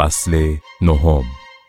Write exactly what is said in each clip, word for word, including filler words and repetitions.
فصل نهم.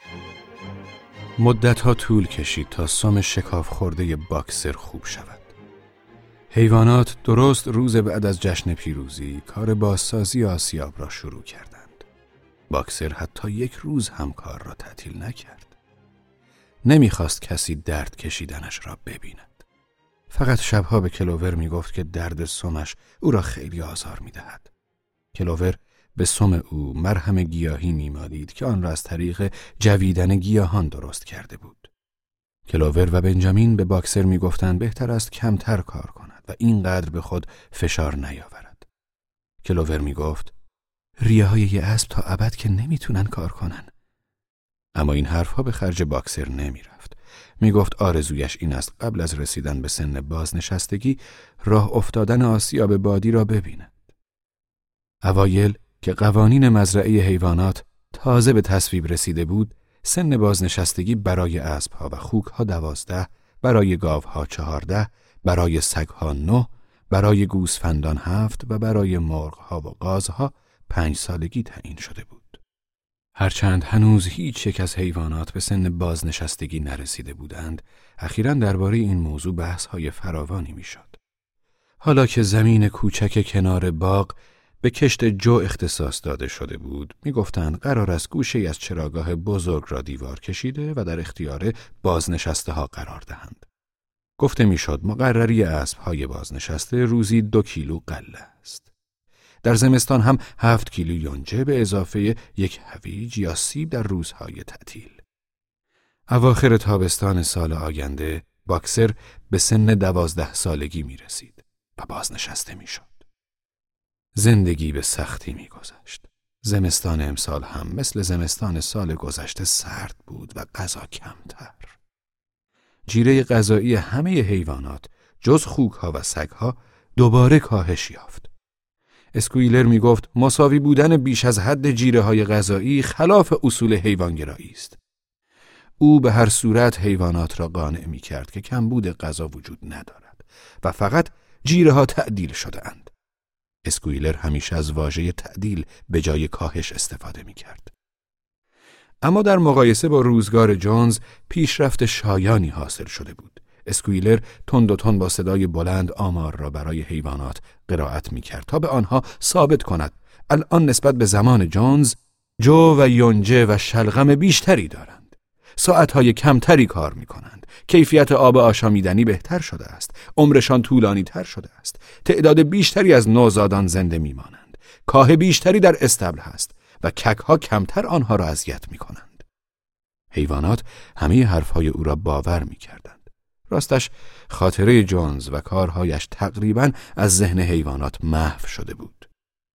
مدتها طول کشید تا سم شکاف خورده باکسر خوب شود. حیوانات درست روز بعد از جشن پیروزی کار بازسازی آسیاب را شروع کردند. باکسر حتی یک روز هم کار را تعطیل نکرد. نمیخواست کسی درد کشیدنش را ببیند. فقط شبها به کلوور میگفت که درد سمش او را خیلی آزار میدهد. کلوور به سم او مرهم گیاهی میمالید که آن را از طریق جویدن گیاهان درست کرده بود. کلوور و بنجامین به باکسر میگفتند بهتر است کمتر کار کند و اینقدر به خود فشار نیاورد. کلوور میگفت ریه های یه اسب تا ابد که نمیتونن کار کنن. اما این حرفها به خرج باکسر نمیرفت. میگفت آرزویش این است قبل از رسیدن به سن بازنشستگی راه افتادن آسیاب بادی را ببیند. اوایل که قوانین مزرعه حیوانات تازه به تصویب رسیده بود، سن بازنشستگی برای اسب‌ها و خوک‌ها دوازده، برای گاوها چهارده، برای سگ‌ها نه، برای گوسفندان هفت و برای مرغ‌ها و قازها پنج سالگی تعیین شده بود. هرچند هنوز هیچ یک از حیوانات به سن بازنشستگی نرسیده بودند، اخیراً درباره این موضوع بحث‌های فراوانی می‌شد. حالا که زمین کوچک کنار باغ به کشت جو اختصاص داده شده بود، میگفتند قرار است گوشه‌ای از چراگاه بزرگ را دیوار کشیده و در اختیار بازنشسته ها قرار دهند. گفته میشد مقرری اسب‌های بازنشسته روزی دو کیلو غله است. در زمستان هم هفت کیلو یونجه به اضافه یک هویج یا سیب در روزهای تعطیل. اواخر تابستان سال آینده باکسر به سن دوازده سالگی می رسید و بازنشسته می شد. زندگی به سختی می گذشت. زمستان امسال هم مثل زمستان سال گذشته سرد بود و غذا کمتر. جیره غذایی همه حیوانات جز خوک‌ها و سگ‌ها دوباره کاهش یافت. اسکویلر می گفت مساوی بودن بیش از حد جیره های غذایی خلاف اصول حیوانگرایی است. او به هر صورت حیوانات را قانع می کرد که کمبود غذا وجود ندارد و فقط جیره ها تعدیل شده اند. اسکویلر همیشه از واژه تعدیل به جای کاهش استفاده می کرد. اما در مقایسه با روزگار جونز پیشرفت شایانی حاصل شده بود. اسکویلر تند و تند با صدای بلند آمار را برای حیوانات قرائت می کرد تا به آنها ثابت کند الان نسبت به زمان جونز جو و یونجه و شلغم بیشتری دارند. ساعتهای کمتری کار می کنند. کیفیت آب آشامیدنی بهتر شده است. عمرشان طولانی تر شده است. تعداد بیشتری از نوزادان زنده می مانند. کاه بیشتری در استبل هست و ککها کمتر آنها را اذیت می کنند. حیوانات همه حرفهای او را باور می کردند. راستش خاطره جونز و کارهایش تقریباً از ذهن حیوانات محو شده بود.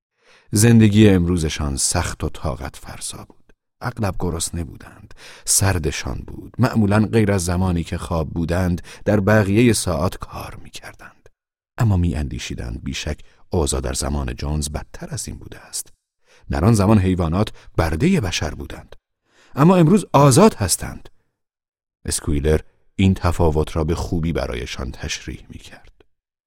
زندگی امروزشان سخت و طاقت فرسا بود. اغلب گرسنه بودند، سردشان بود، معمولاً غیر از زمانی که خواب بودند در بقیه ساعات کار می کردند. اما می اندیشیدند بیشک اوضاع در زمان جونز بدتر از این بوده است. در آن زمان حیوانات برده بشر بودند، اما امروز آزاد هستند. اسکویلر این تفاوت را به خوبی برایشان تشریح می کرد.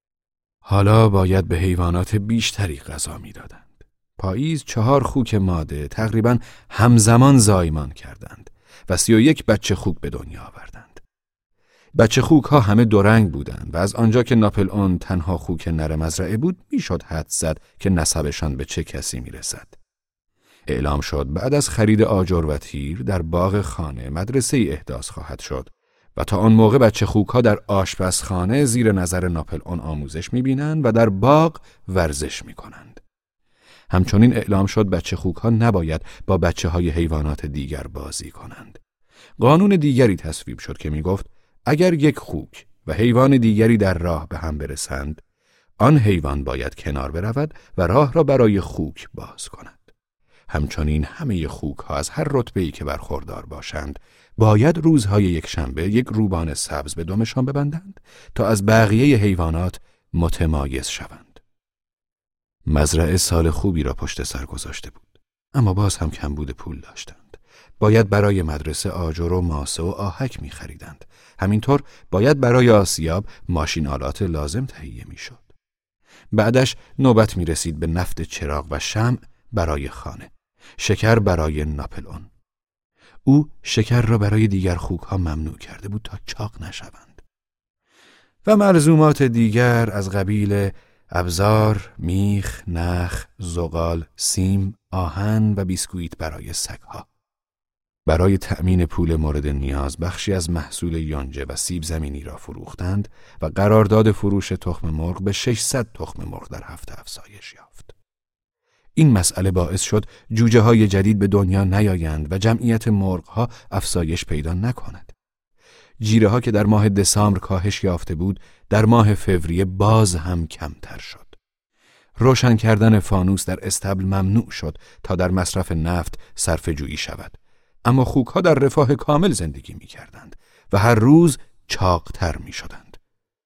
حالا باید به حیوانات بیشتری غذا می دادند. پاییز چهار خوک ماده تقریباً همزمان زایمان کردند و سی و یک بچه خوک به دنیا آوردند. بچه خوک ها همه دو رنگ بودند و از آنجا که ناپل اون تنها خوک نر مزرعه بود میشد حدس زد که نسبشان به چه کسی می رسد. اعلام شد بعد از خرید آجر و تیر در باغ خانه مدرسه ای احداث خواهد شد و تا آن موقع بچه خوک ها در آشپزخانه زیر نظر ناپل اون آموزش می بینند و در باغ ورزش می کنند. همچنین اعلام شد بچه خوک ها نباید با بچه های حیوانات دیگر بازی کنند. قانون دیگری تصویب شد که می گفت اگر یک خوک و حیوان دیگری در راه به هم برسند، آن حیوان باید کنار برود و راه را برای خوک باز کند. همچنین همه خوک ها از هر رتبه‌ای که برخوردار باشند، باید روزهای یک شنبه یک روبان سبز به دمشان ببندند تا از بقیه حیوانات متمایز شوند. مزرعه سال خوبی را پشت سر گذاشته بود، اما باز هم کمبود پول داشتند. باید برای مدرسه آجر و ماسه و آهک می خریدند. همینطور باید برای آسیاب ماشین آلات لازم تهیه می شد. بعدش نوبت می رسید به نفت چراغ و شمع برای خانه. شکر برای ناپلئون. او شکر را برای دیگر خوک‌ها ممنوع کرده بود تا چاق نشوند. و ملزومات دیگر از قبیل ابزار، میخ، نخ، زغال، سیم، آهن و بیسکویت برای سگها. برای تأمین پول مورد نیاز بخشی از محصول یونجه و سیب زمینی را فروختند و قرارداد فروش تخم مرغ به ششصد تخم مرغ در هفته افزایش یافت. این مسئله باعث شد جوجه های جدید به دنیا نیایند و جمعیت مرغ ها افزایش پیدا نکند. جیره ها که در ماه دسامبر کاهش یافته بود، در ماه فوریه باز هم کمتر شد. روشن کردن فانوس در استبل ممنوع شد تا در مصرف نفت صرفه جویی شود. اما خوک ها در رفاه کامل زندگی می کردند و هر روز چاقتر می شدند.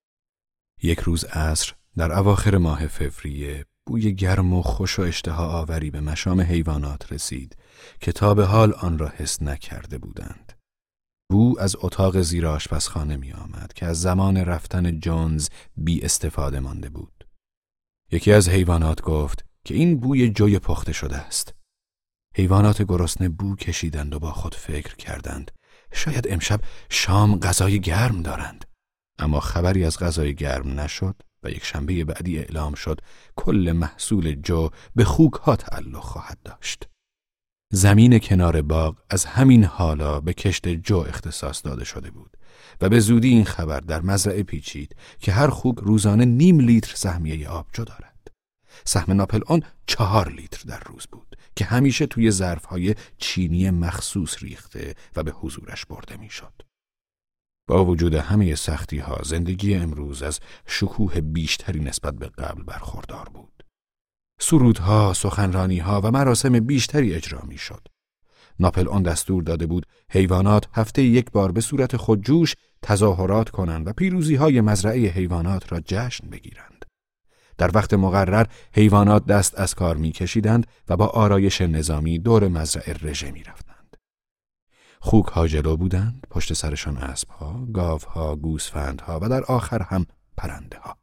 یک روز عصر در اواخر ماه فوریه بوی گرم و خوش و اشتها آوری به مشام حیوانات رسید که تا به حال آن را حس نکرده بودند. بو از اتاق زیر آشپزخانه می آمد که از زمان رفتن جونز بی استفاده مانده بود. یکی از حیوانات گفت که این بوی جوی پخته شده است. حیوانات گرسنه بو کشیدند و با خود فکر کردند شاید امشب شام غذای گرم دارند. اما خبری از غذای گرم نشد و یک شنبه بعدی اعلام شد کل محصول جو به خوک ها تعلق خواهد داشت. زمین کنار باغ از همین حالا به کشت جو اختصاص داده شده بود و به زودی این خبر در مزرعه پیچید که هر خوک روزانه نیم لیتر سهمیه آبجو دارد. سهم ناپلئون چهار لیتر در روز بود که همیشه توی ظرف‌های چینی مخصوص ریخته و به حضورش برده میشد. با وجود همه سختی‌ها زندگی امروز از شکوه بیشتری نسبت به قبل برخوردار بود. سرودها، سخنرانی‌ها و مراسم بیشتری اجرا میشد. ناپلئون دستور داده بود حیوانات هفته یک بار به صورت خودجوش تظاهرات کنند و پیروزی‌های مزرعه حیوانات را جشن بگیرند. در وقت مقرر حیوانات دست از کار می‌کشیدند و با آرایش نظامی دور مزرعه رژه می‌رفتند. خوک‌ها جلو بودند، پشت سرشان اسب‌ها، گاوها، گوسفندها و در آخر هم پرنده‌ها.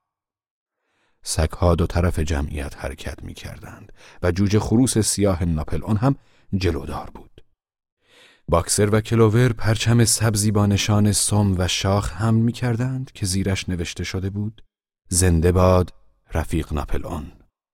سگ‌ها دو طرف جمعیت حرکت می‌کردند و جوجه خروس سیاه ناپلئون هم جلودار بود. باکسر و کلوور پرچم سبزی با نشان سم و شاخ حمل می‌کردند که زیرش نوشته شده بود زنده باد رفیق ناپلئون.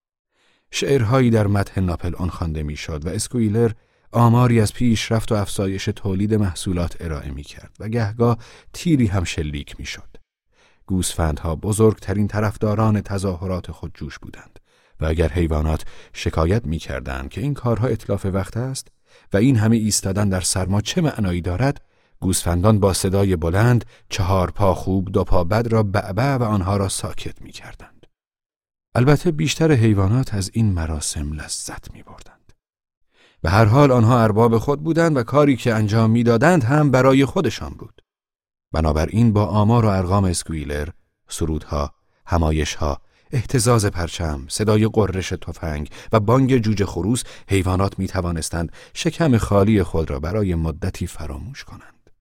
شعرهایی در مدح ناپلئون خوانده میشد و اسکویلر آماری از پیشرفت و افزایش تولید محصولات ارائه میکرد و گهگاه تیری هم شلیک میشد. گوسفندها بزرگترین طرفداران تظاهرات خودجوش بودند و اگر حیوانات شکایت میکردند که این کارها اتلاف وقت است و این همه ایستادن در سرما چه معنایی دارد، گوسفندان با صدای بلند چهار پا خوب دو پا بد را بعبع و آنها را ساکت میکردند. البته بیشتر حیوانات از این مراسم لذت می‌بردند. به هر حال آنها ارباب خود بودند و کاری که انجام می‌دادند هم برای خودشان بود. بنابراین با آمار و ارقام اسکویلر، سرودها، همایشها، اهتزاز پرچم، صدای قررش تفنگ و بانگ جوجه خروس حیوانات می‌توانستند شکم خالی خود را برای مدتی فراموش کنند.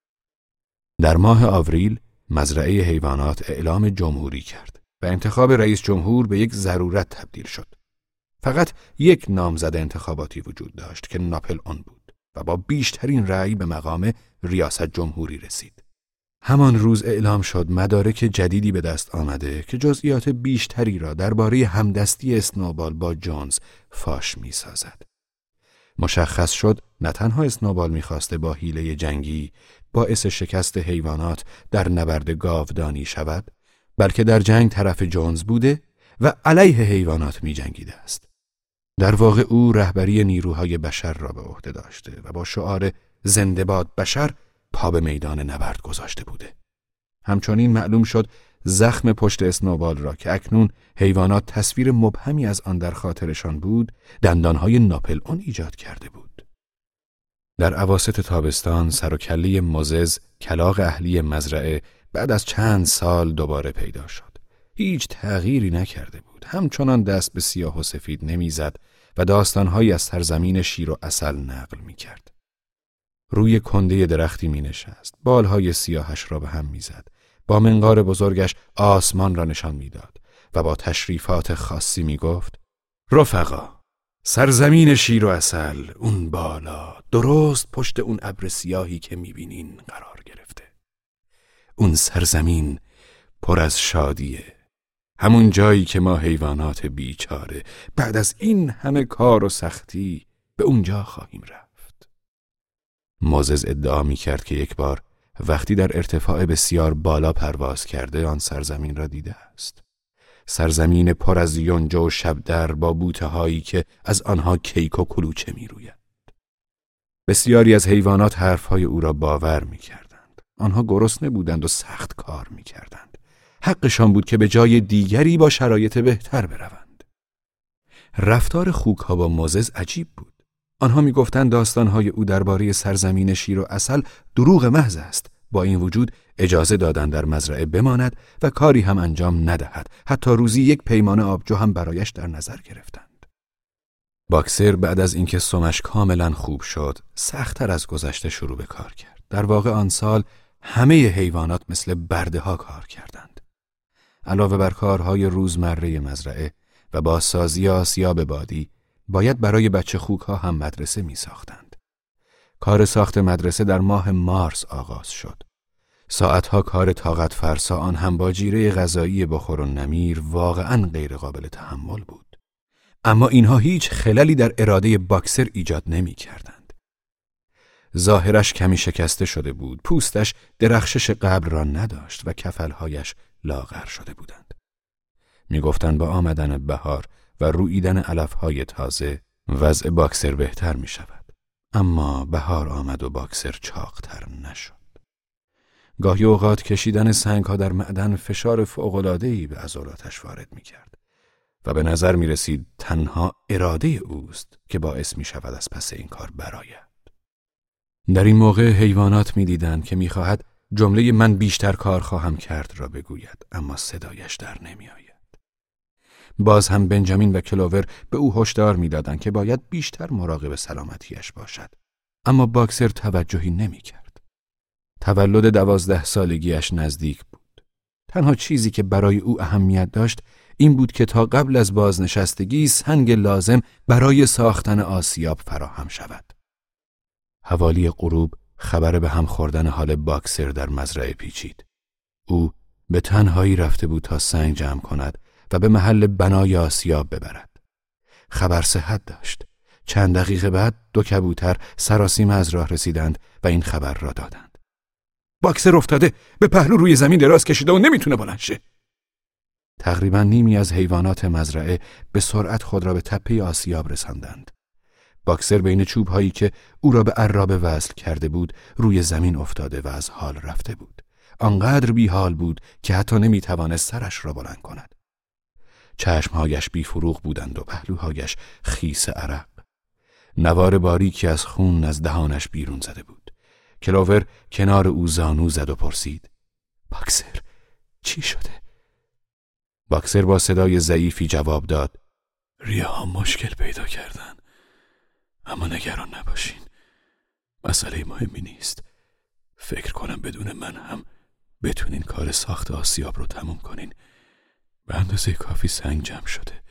در ماه آوریل مزرعه حیوانات اعلام جمهوری کرد و انتخاب رئیس جمهور به یک ضرورت تبدیل شد. فقط یک نامزد انتخاباتی وجود داشت که ناپلئون بود و با بیشترین رأی به مقام ریاست جمهوری رسید. همان روز اعلام شد مدارک جدیدی به دست آمده که جزئیات بیشتری را درباره همدستی اسنوبال با جونز فاش می سازد. مشخص شد نه تنها اسنوبال می خواسته با حیله جنگی باعث شکست حیوانات در نبرد گاودانی شود، بلکه در جنگ طرف جونز بوده و علیه حیوانات می جنگیده است. در واقع او رهبری نیروهای بشر را به عهده داشته و با شعار زنده باد بشر پا به میدان نبرد گذاشته بوده. همچنین معلوم شد زخم پشت اسنوبال را که اکنون حیوانات تصویر مبهمی از آن در خاطرشان بود، دندانهای ناپلئون ایجاد کرده بود. در اواسط تابستان سر و کله مزز کلاغ اهلی مزرعه بعد از چند سال دوباره پیدا شد. هیچ تغییری نکرده بود. همچنان دست به سیاه و سفید نمیزد و داستانهایی از سرزمین شیر و عسل نقل میکرد. روی کنده درختی می نشست. بالهای سیاهش را به هم میزد. با منقار بزرگش آسمان را نشان میداد و با تشریفات خاصی می گفت رفقا، سرزمین شیر و عسل، اون بالا، درست پشت اون ابر سیاهی که میبینین قرار گرفته. اون سرزمین پر از شادیه. همون جایی که ما حیوانات بیچاره بعد از این همه کار و سختی به اونجا خواهیم رفت. موزز ادعا میکرد که یک بار وقتی در ارتفاع بسیار بالا پرواز کرده آن سرزمین را دیده است. سرزمین پر از یونجه و شبدر با بوته هایی که از آنها کیک و کلوچه می روید. بسیاری از حیوانات حرفهای او را باور می کردند. آنها گرسنه بودند و سخت کار می کردند. حقشان بود که به جای دیگری با شرایط بهتر بروند. رفتار خوک‌ها با موزز عجیب بود. آنها می گفتند داستانهای او درباره سرزمین شیر و عسل دروغ محض است. با این وجود اجازه دادند در مزرعه بماند و کاری هم انجام ندهد. حتی روزی یک پیمانه آبجو هم برایش در نظر گرفتند. باکسر بعد از اینکه سمش کاملا خوب شد، سخت‌تر از گذشته شروع به کار کرد. در واقع آن سال همه حیوانات مثل برده ها کار کردند. علاوه بر کارهای روزمره مزرعه و بازسازی آسیاب بادی، باید برای بچه خوک ها هم مدرسه می ساختند. کار ساخت مدرسه در ماه مارس آغاز شد. ساعتها کار طاقت فرسا، آن هم با جیره غذایی بخور و نمیر، واقعاً غیر قابل تحمل بود. اما اینها هیچ خللی در اراده باکسر ایجاد نمی کردند. ظاهرش کمی شکسته شده بود، پوستش درخشش قبل را نداشت و کفلهایش لاغر شده بودند. می گفتند با آمدن بهار و روییدن علفهای تازه وضع باکسر بهتر می شود. اما بهار آمد و باکسر چاقتر نشد. گاهی اوقات کشیدن سنگ‌ها در معدن فشار فوق‌العاده‌ای به عضلاتش وارد می‌کرد و به نظر می‌رسید تنها اراده اوست که باعث می‌شود از پس این کار برآید. در این موقع حیوانات می‌دیدند که می‌خواهد جمله من بیشتر کار خواهم کرد را بگوید، اما صدایش در نمی‌آید. باز هم بنجامین و کلوور به او هشدار می‌دادند که باید بیشتر مراقب سلامتیش باشد، اما باکسر توجهی نمی‌کرد. تولد دوازده سالگیش نزدیک بود. تنها چیزی که برای او اهمیت داشت این بود که تا قبل از بازنشستگی سنگ لازم برای ساختن آسیاب فراهم شود. حوالی غروب خبر به هم خوردن حال باکسر در مزرعه پیچید. او به تنهایی رفته بود تا سنگ جمع کند و به محل بنای آسیاب ببرد. خبر صحت داشت. چند دقیقه بعد دو کبوتر سراسیمه از راه رسیدند و این خبر را دادند. باکسر افتاده، به پهلو روی زمین دراز کشیده و نمیتونه بلند شه. تقریبا نیمی از حیوانات مزرعه به سرعت خود را به تپه آسیاب رساندند. باکسر بین چوب‌هایی که او را به عرابه وصل کرده بود روی زمین افتاده و از حال رفته بود. آنقدر بی حال بود که حتی نمیتوانست سرش را بلند کند. چشمهایش بی فروغ بودند و پهلوهایش خیس عرق. نوار باریکی از خون از دهانش بیرون زده بود. کلوور کنار او زانو زد و پرسید: باکسر، چی شده؟ باکسر با صدای ضعیفی جواب داد: ریه‌ها مشکل پیدا کردن، اما نگران نباشین، مسئله مهمی نیست. فکر کنم بدون من هم بتونین کار ساخت آسیاب رو تموم کنین. به اندازه کافی سنگ جمع شده.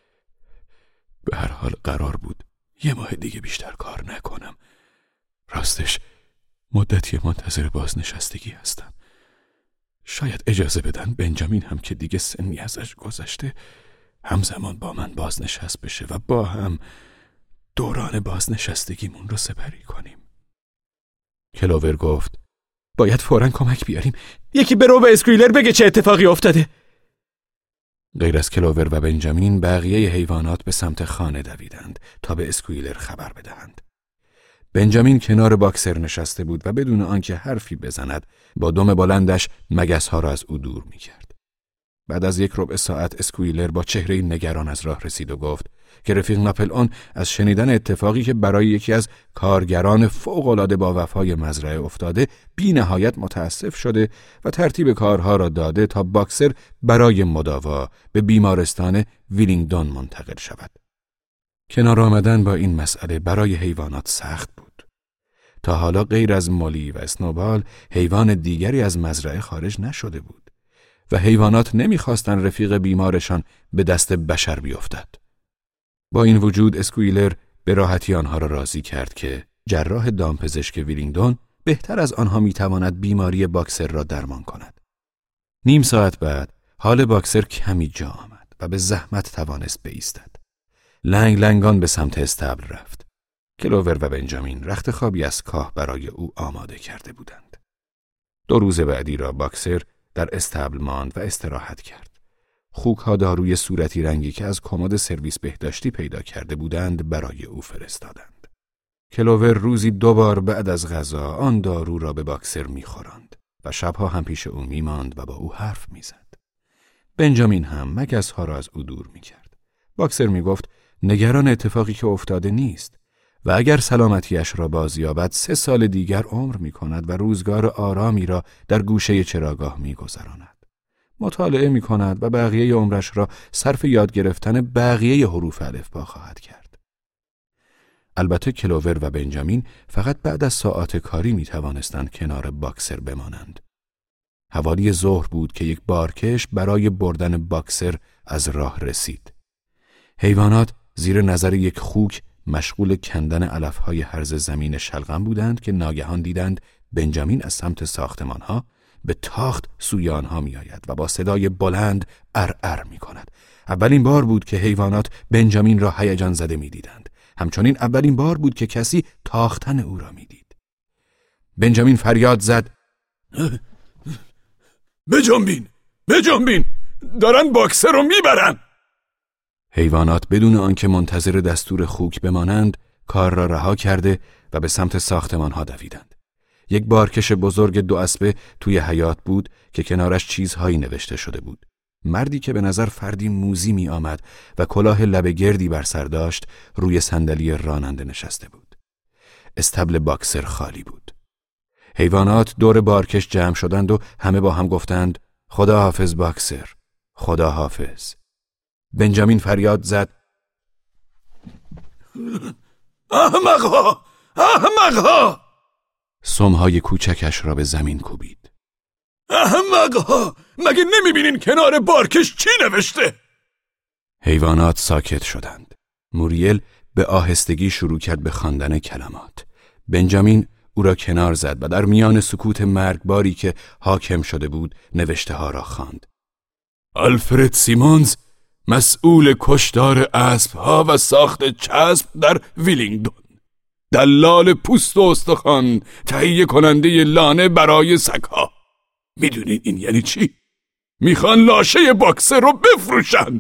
به هر حال قرار بود یه ماه دیگه بیشتر کار نکنم. راستش مدتی منتظر بازنشستگی هستم. شاید اجازه بدن بنجامین هم که دیگه سنی ازش گذشته همزمان با من بازنشست بشه و با هم دوران بازنشستگیمون رو سپری کنیم. کلوور گفت: باید فوراً کمک بیاریم. یکی برو به اسکویلر بگه چه اتفاقی افتاده. غیر از کلوور و بنجامین بقیه حیوانات به سمت خانه دویدند تا به اسکویلر خبر بدهند. بنجامین کنار باکسر نشسته بود و بدون آنکه حرفی بزند با دم بلندش مگس‌ها را از او دور می‌کرد. بعد از یک ربع ساعت اسکویلر با چهره نگران از راه رسید و گفت که رفیق ناپلئون از شنیدن اتفاقی که برای یکی از کارگران فوق‌العاده با وفای مزرعه افتاده بی نهایت متاسف شده و ترتیب کارها را داده تا باکسر برای مداوا به بیمارستان ویلینگدون منتقل شود. کنار آمدن با این مسئله برای حیوانات سخت بود. تا حالا غیر از مولی و اسنوبال حیوان دیگری از مزرعه خارج نشده بود و حیوانات نمیخواستن رفیق بیمارشان به دست بشر بیفتد. با این وجود اسکویلر به راحتی آنها را راضی کرد که جراح دامپزشک ویلینگدون بهتر از آنها میتواند بیماری باکسر را درمان کند. نیم ساعت بعد حال باکسر کمی جا آمد و به زحمت توانست بایستد. لنگ لنگان به سمت استبل رفت. کلوور و بنجامین رخت خوابی از کاه برای او آماده کرده بودند. دو روز بعدی را باکسر در استبل ماند و استراحت کرد. خوک‌ها داروی صورتی رنگی که از کمد سرویس بهداشتی پیدا کرده بودند برای او فرستادند. کلوور روزی دو بار بعد از غذا آن دارو را به باکسر می‌خوراند و شبها هم پیش او می‌ماند و با او حرف می‌زد. بنجامین هم مگس‌ها را از او دور می‌کرد. باکسر می‌گفت نگران اتفاقی که افتاده نیست و اگر سلامتیش را بازیابد سه سال دیگر عمر می‌کند و روزگار آرامی را در گوشه چراگاه می‌گذراند. مطالعه می‌کند و بقیه عمرش را صرف یاد گرفتن بقیه حروف الفبا خواهد کرد. البته کلوور و بنجامین فقط بعد از ساعات کاری می‌توانستند کنار باکسر بمانند. حوالی ظهر بود که یک بارکش برای بردن باکسر از راه رسید. حیوانات زیر نظر یک خوک مشغول کندن علف‌های هرز زمین شلغم بودند که ناگهان دیدند بنجامین از سمت ساختمان‌ها به تاخت سوی آنها می آید و با صدای بلند ارعر می کند. اولین بار بود که حیوانات بنجامین را هیجان زده می دیدند. همچنین اولین بار بود که کسی تاختن او را می دید. بنجامین فریاد زد: بجنبین! بجنبین! دارن باکسر رو می برن! حیوانات بدون آنکه منتظر دستور خوک بمانند کار را رها کرده و به سمت ساختمان ها دویدند. یک بارکش بزرگ دو اسبه توی حیاط بود که کنارش چیزهایی نوشته شده بود. مردی که به نظر فردی موذی می آمد و کلاه لبه گردی بر سر داشت روی صندلی راننده نشسته بود. استبل باکسر خالی بود. حیوانات دور بارکش جمع شدند و همه با هم گفتند: خدا حافظ باکسر، خدا حافظ. بنجامین فریاد زد: احمقها! احمقها! سمهای کوچکش را به زمین کوبید. احمقها! مگه نمیبینین کنار بارکش چی نوشته؟ حیوانات ساکت شدند. موریل به آهستگی شروع کرد به خواندن کلمات. بنجامین او را کنار زد و در میان سکوت مرگباری که حاکم شده بود نوشته ها را خواند. آلفرد سیمونز، مسئول کشتار اسب‌ها و ساخت چسب در ویلینگدون، دلال پوست و استخوان، تهیه کننده لانه برای سگ‌ها. میدونین این یعنی چی؟ میخوان لاشه باکسر رو بفروشن.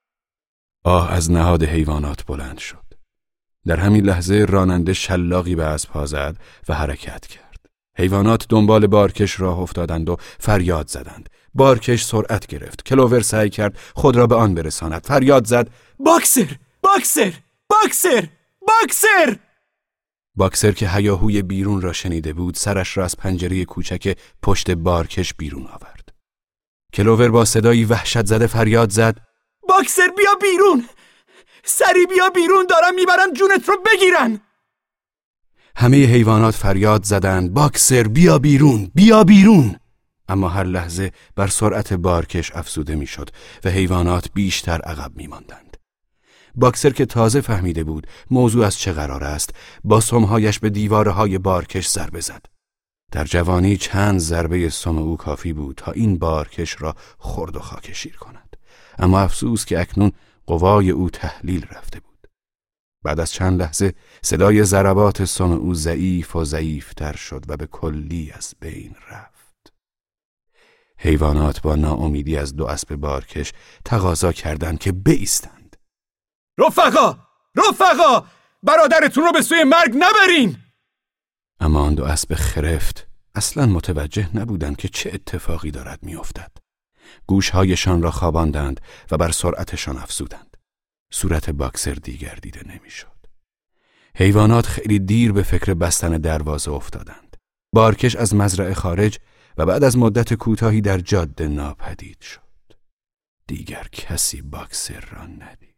آه از نهاد حیوانات بلند شد. در همین لحظه راننده شلاقی به اسب‌ها زد و حرکت کرد. حیوانات دنبال بارکش راه افتادند و فریاد زدند. بارکش سرعت گرفت. کلوور سعی کرد خود را به آن برساند. فریاد زد: باکسر! باکسر! باکسر! باکسر! باکسر که هیاهوی بیرون را شنیده بود سرش را از پنجره کوچک پشت بارکش بیرون آورد. کلوور با صدایی وحشت زده فریاد زد: باکسر بیا بیرون! سری بیا بیرون، دارن میبرن جونت رو بگیرن! همه حیوانات فریاد زدند: باکسر بیا بیرون! بیا بیرون! اما هر لحظه بر سرعت بارکش افزوده میشد و حیوانات بیشتر عقب میماندند. باکسر که تازه فهمیده بود موضوع از چه قرار است، با سمهایش به دیوارهای بارکش ضربه زد. در جوانی چند ضربه سم او کافی بود تا این بارکش را خرد و خاکشیر کند. اما افسوس که اکنون قوای او تحلیل رفته بود. بعد از چند لحظه صدای ضربات سم او ضعیف و ضعیفتر شد و به کلی از بین رفت. حیوانات با ناامیدی از دو اسب بارکش تقاضا کردند که بایستند. رفقا! رفقا! برادرتون رو به سوی مرگ نبرین! اما آن دو اسب خرفت اصلاً متوجه نبودند که چه اتفاقی دارد میافتد. گوشهایشان را خواباندند و بر سرعتشان افزودند. صورت باکسر دیگر دیده نمیشد. حیوانات خیلی دیر به فکر بستن دروازه افتادند. بارکش از مزرعه خارج و بعد از مدت کوتاهی در جاده ناپدید شد. دیگر کسی باکسر را ندید.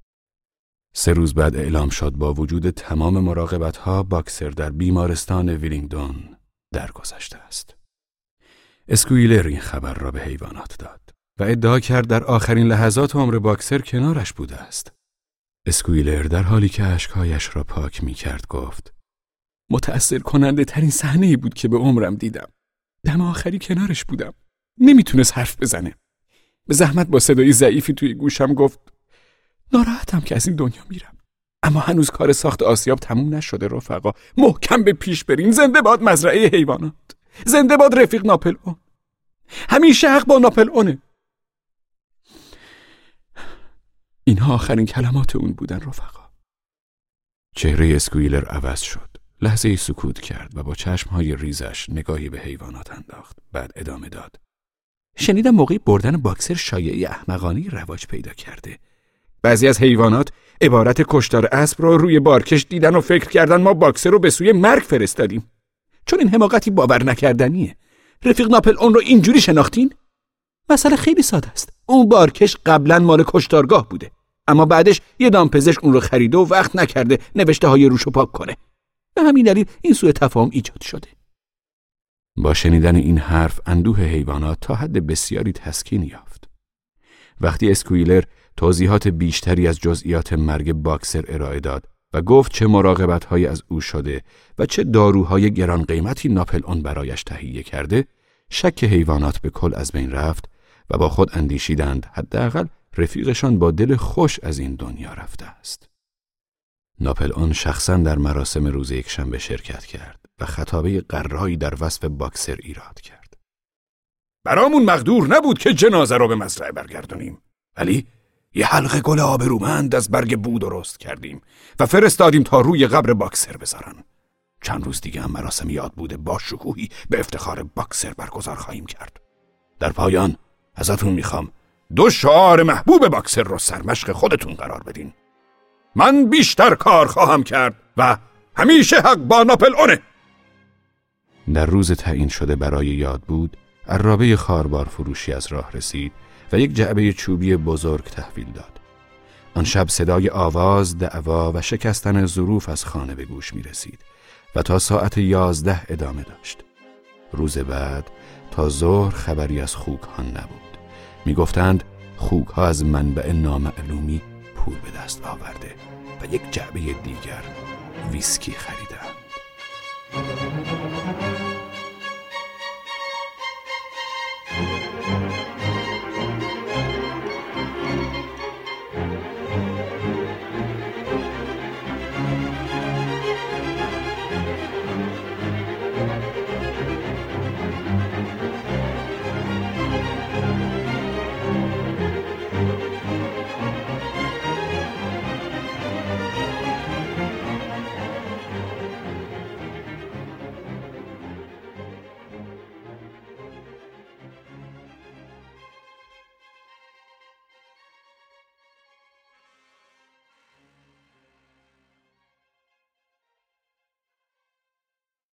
سه روز بعد اعلام شد با وجود تمام مراقبت‌ها باکسر در بیمارستان ویلینگدون درگذشته است. اسکویلر این خبر را به حیوانات داد و ادعا کرد در آخرین لحظات عمر باکسر کنارش بوده است. اسکویلر در حالی که اشکهایش را پاک می کرد گفت: متأثر کننده ترین صحنه‌ای بود که به عمرم دیدم. دم آخری کنارش بودم. نمیتونست حرف بزنه. به زحمت با صدای ضعیفی توی گوشم گفت: ناراحتم که از این دنیا میرم. اما هنوز کار ساخت آسیاب تموم نشده رفقا. محکم به پیش بریم. زنده باد مزرعه حیوانات. زنده باد رفیق ناپل اون. همیشه حق با ناپل اونه. اینها آخرین کلمات اون بودن رفقا. چهره اسکویلر عوض شد. لحظه ای سکوت کرد و با چشمهای ریزش نگاهی به حیوانات انداخت. بعد ادامه داد: شنیدم موقع بردن باکسر شایعه احمقانه رواج پیدا کرده. بعضی از حیوانات عبارت کشتار اسب رو روی بارکش دیدن و فکر کردن ما باکسر رو به سوی مرگ فرستادیم. چون این حماقتی باور نکردنیه. رفیق ناپل اون رو اینجوری شناختین؟ مسئله خیلی ساده است. اون بارکش قبلا مال کشتارگاه بوده، اما بعدش یه دامپزشک اون رو خریده و وقت نکرده نوشته های روشو پاک کنه. به همین دلیل این سوء تفاهم ایجاد شده. با شنیدن این حرف اندوه حیوانات تا حد بسیاری تسکین یافت. وقتی اسکویلر توضیحات بیشتری از جزئیات مرگ باکسر ارائه داد و گفت چه مراقبت‌هایی از او شده و چه داروهای گران قیمتی ناپل اون برایش تهیه کرده، شک حیوانات به کل از بین رفت و با خود اندیشیدند حداقل رفیقشان با دل خوش از این دنیا رفته است. ناپل اون شخصاً در مراسم روز یکشنبه شرکت کرد و خطابه قرایی در وصف باکسر ایراد کرد. برامون مقدور نبود که جنازه رو به مزرعه برگردونیم، ولی یه حلقه گل آبرومند از برگ بو درست کردیم و فرستادیم تا روی قبر باکسر بذارن. چند روز دیگه هم مراسم یاد بوده با شکوهی به افتخار باکسر برگزار خواهیم کرد. در پایان ازتون میخوام دو شعار محبوب باکسر رو سرمشق خودتون قرار بدین: من بیشتر کار خواهم کرد و همیشه حق با ناپل اونه. در روز تعیین شده برای یاد بود، عرابه خاربار فروشی از راه رسید و یک جعبه چوبی بزرگ تحویل داد. آن شب صدای آواز، دعوا و شکستن ظروف از خانه به گوش می رسید و تا ساعت یازده ادامه داشت. روز بعد تا ظهر خبری از خوک ها نبود. می گفتند خوک ها از منبع نامعلومی پول به دست آورده و یک جعبه دیگر ویسکی خریدند.